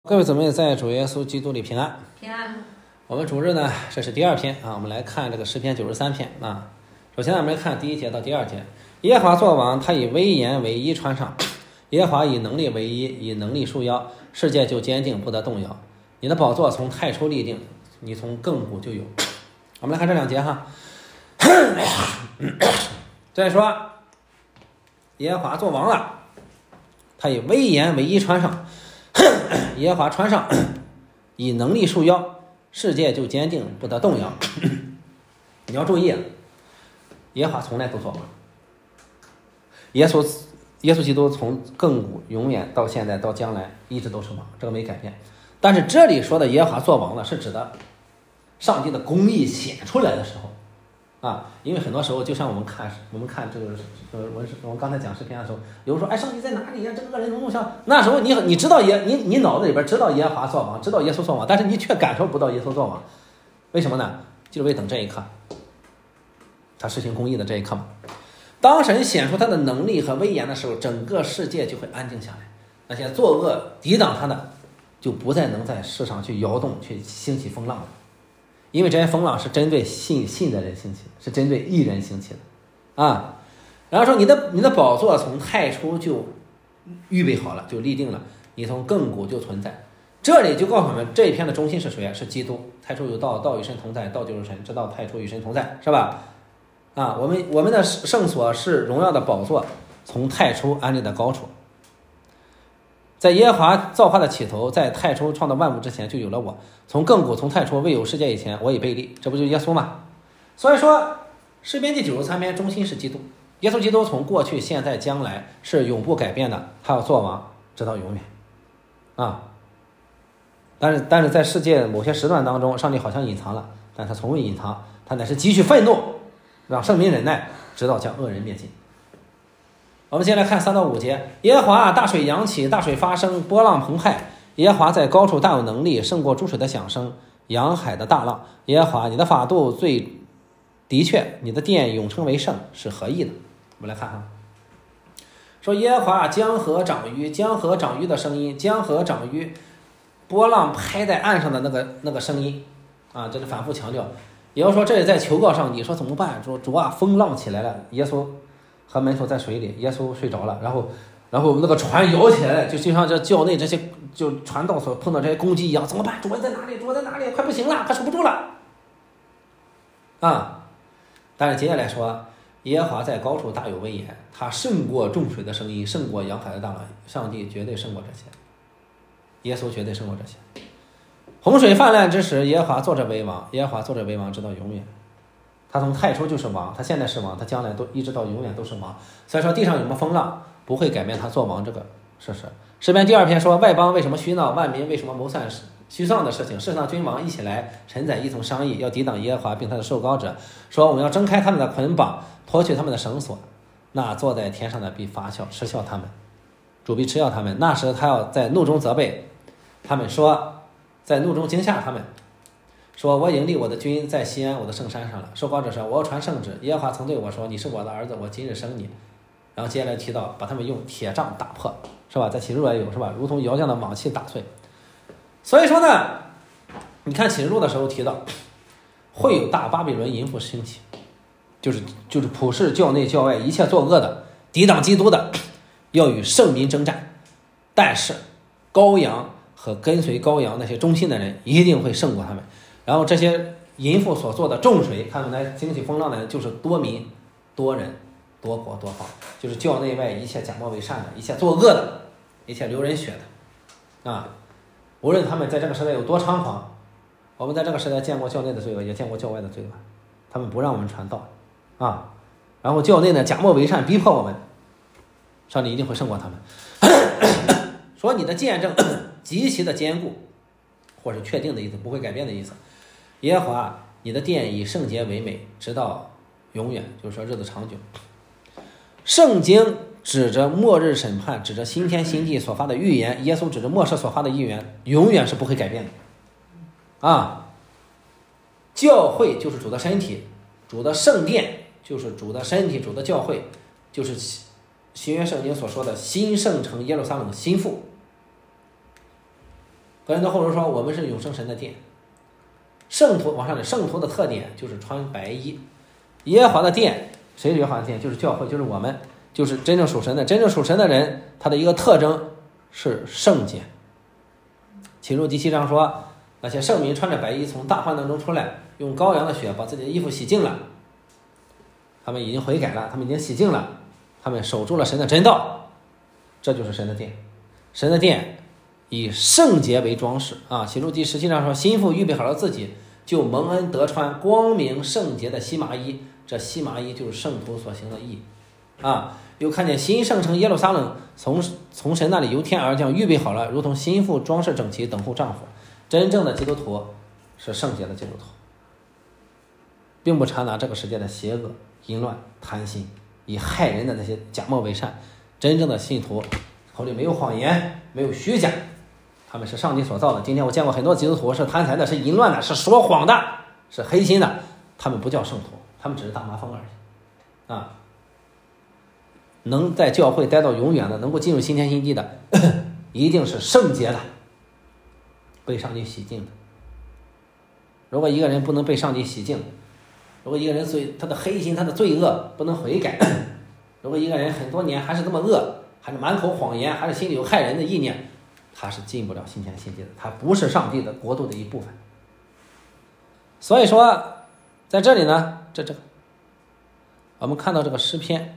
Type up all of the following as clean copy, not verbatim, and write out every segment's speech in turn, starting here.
各位姊妹在主耶稣基督里平安。 平安。 我们主日呢，这是第二篇啊，我们来看这个诗篇93篇啊。首先我们来看第一节到第二节。耶和华作王，他以威严为衣穿上；耶和华以能力为衣，以能力束腰，世界就坚定，不得动摇。你的宝座从太初立定，你从亘古就有。我们来看这两节哈。再说，耶和华作王了，他以威严为衣穿上。耶和华穿上，以能力束腰，世界就坚定，不得动摇。你要注意，耶和华从来都作王。耶稣基督从亘古永远到现在到将来一直都是王，这个没改变。但是这里说的耶和华作王了，是指的上帝的公义显出来的时候啊，因为很多时候就像我们看这个我们刚才讲诗篇的时候，有人说，哎，上帝在哪里呀？这个恶人农像那时候你知道你脑子里边知道耶和华作王，知道耶稣作王，但是你却感受不到耶稣作王，为什么呢？就是为等这一刻，他实行公义的这一刻嘛。当神显出他的能力和威严的时候，整个世界就会安静下来，那些作恶抵挡他的，就不再能在世上去摇动，去兴起风浪了。因为这些风浪是针对信的人兴起，是针对义人兴起的啊。然后说你的宝座从太初就预备好了，就立定了，你从亘古就存在。这里就告诉我们，这一篇的中心是谁？是基督。太初有道，道与神同在，道就是神，知道太初与神同在，是吧？啊，我们的圣所是荣耀的宝座，从太初安立的高处。在耶和华造化的起头，在太初创造万物之前就有了我。从亘古从太初未有世界以前，我已被立。这不就是耶稣吗？所以说诗篇第93篇中心是基督。耶稣基督从过去现在将来是永不改变的，他要做王直到永远啊。但是在世界某些时段当中，上帝好像隐藏了，但他从未隐藏，他乃是极其愤怒，让圣民忍耐，直到将恶人灭尽。我们先来看3到5节。耶和华大水扬起，大水发生，波浪澎湃。耶和华在高处大有能力，胜过诸水的响声，洋海的大浪。耶和华，你的法度最的确，你的殿永称为圣，是合意的。我们来看哈，说耶和华江河涨淤，江河涨淤的声音，江河涨淤，波浪拍在岸上的那个声音啊，这是反复强调。也就是说，这也在求告上帝，说怎么办？说主啊，风浪起来了，耶稣和门徒在水里，耶稣睡着了，然后那个船摇起来了，就像这教内这些就传道所碰到这些攻击一样，怎么办？主在哪里？主在哪里？快不行了，快守不住了啊！但是接下来说，耶和华在高处大有威严，他胜过众水的声音，胜过洋海的大浪。上帝绝对胜过这些，耶稣绝对胜过这些。洪水泛滥之时，耶和华坐着为王，耶和华坐着为王直到永远。他从太初就是王，他现在是王，他将来都一直到永远都是王。所以说地上有什么风浪不会改变他做王这个事实。诗篇第2篇说，外邦为什么虚闹，万民为什么谋算虚丧的事情？世上君王一起来，臣宰一同商议，要抵挡耶和华并他的受膏者，说我们要挣开他们的捆绑，脱去他们的绳索。那坐在天上的必发笑，嗤笑他们，主必嗤笑他们。那时他要在怒中责备他们，说在怒中惊吓他们，说我迎立我的君在西安我的圣山上了。受膏者说，我要传圣旨，耶和华曾对我说，你是我的儿子，我今日生你。然后接下来提到把他们用铁杖打破，是吧？在启示录也有，是吧？如同窑匠的瓦器打碎。所以说呢，你看启示录的时候提到会有大巴比伦淫妇兴起，就是普世教内教外一切作恶的抵挡基督的要与圣民征战，但是羔羊和跟随羔羊那些忠心的人一定会胜过他们。然后这些淫妇所做的重水，他们来兴起风浪的人，就是多民多人多国多方，就是教内外一切假冒伪善的，一切作恶的，一切流人血的啊！无论他们在这个时代有多猖狂，我们在这个时代见过教内的罪恶，也见过教外的罪恶，他们不让我们传道啊，然后教内呢假冒伪善逼迫我们，上帝一定会胜过他们。说你的见证极其的坚固，或是确定的意思，不会改变的意思。耶和华，你的殿以圣洁为美，直到永远，就是说日子长久。圣经指着末日审判，指着新天新地所发的预言，耶稣指着末世所发的预言，永远是不会改变的啊。教会就是主的身体，主的圣殿就是主的身体，主的教会就是新约圣经所说的新圣城耶路撒冷新妇。 格林多后书说我们是永生神的殿。圣徒往上的圣徒的特点就是穿白衣。耶和华的殿，谁是耶和华的殿？就是教会，就是我们，就是真正属神的。真正属神的人，他的一个特征是圣洁。启示录第7章说，那些圣民穿着白衣从大患难中出来，用羔羊的血把自己的衣服洗净了。他们已经悔改了，他们已经洗净了，他们守住了神的真道，这就是神的殿。神的殿以圣洁为装饰啊。启示录第17章说，心腹预备好了自己，就蒙恩得穿光明圣洁的细麻衣，这细麻衣就是圣徒所行的义啊。又看见新圣城耶路撒冷从神那里由天而降，预备好了，如同心腹装饰整齐，等候丈夫。真正的基督徒是圣洁的基督徒，并不掺杂这个世界的邪恶、淫乱、贪心，以害人的那些假冒伪善。真正的信徒口里没有谎言，没有虚假，他们是上帝所造的。今天我见过很多基督徒是贪财的，是淫乱的，是说谎的，是黑心的，他们不叫圣徒，他们只是大麻风而已啊。能在教会待到永远的，能够进入新天新地的，一定是圣洁的，被上帝洗净的。如果一个人不能被上帝洗净，如果一个人他的黑心，他的罪恶不能悔改，如果一个人很多年还是这么恶，还是满口谎言，还是心里有害人的意念，他是进不了新天新地的，他不是上帝的国度的一部分。所以说在这里呢，这我们看到这个诗篇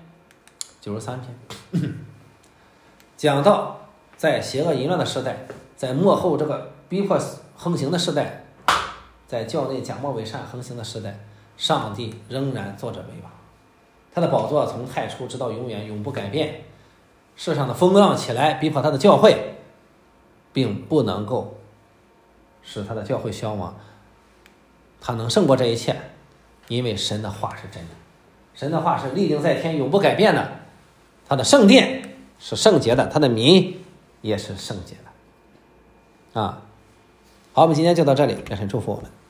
93篇讲到在邪恶淫乱的时代，在末后这个逼迫横行的时代，在教内假冒伪善横行的时代，上帝仍然坐着为王，他的宝座从太初直到永远永不改变。世上的风浪起来逼迫他的教会，并不能够使他的教会消亡，他能胜过这一切，因为神的话是真的，神的话是立定在天永不改变的，他的圣殿是圣洁的，他的民也是圣洁的啊。好，我们今天就到这里，愿神祝福我们。